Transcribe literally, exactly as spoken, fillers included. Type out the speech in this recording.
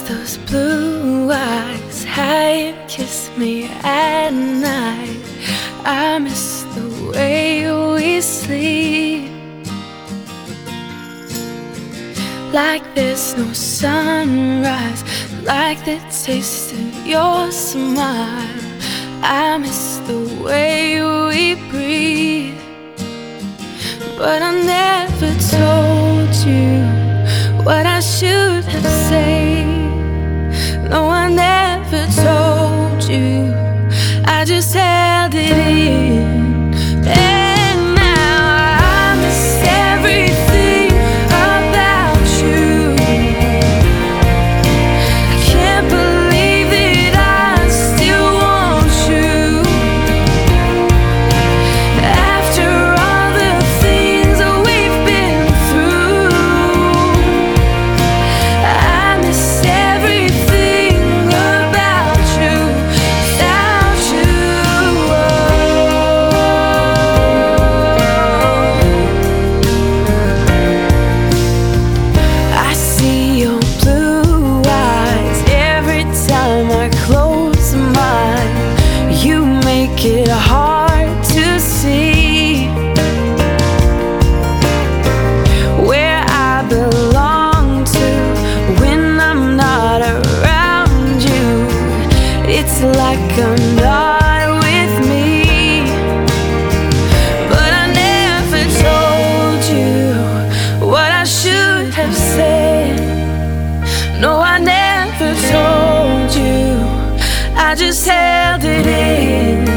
those blue eyes had kissed me at night. I miss the way we sleep, like there's no sunrise, like the taste of your smile. I miss the way we breathe, but I never told you what I should have said. No, I never told you, I just held it in. And now I miss everything about you. I can't believe that I still want you. After all the things that we've been through, I miss everything about you without you. I see your blue eyes every time I close mine. You make it hard to see where I belong to when I'm not around you. It's like I'm not with me, but I never told you what I should have said. No, I never told you, I just held it in.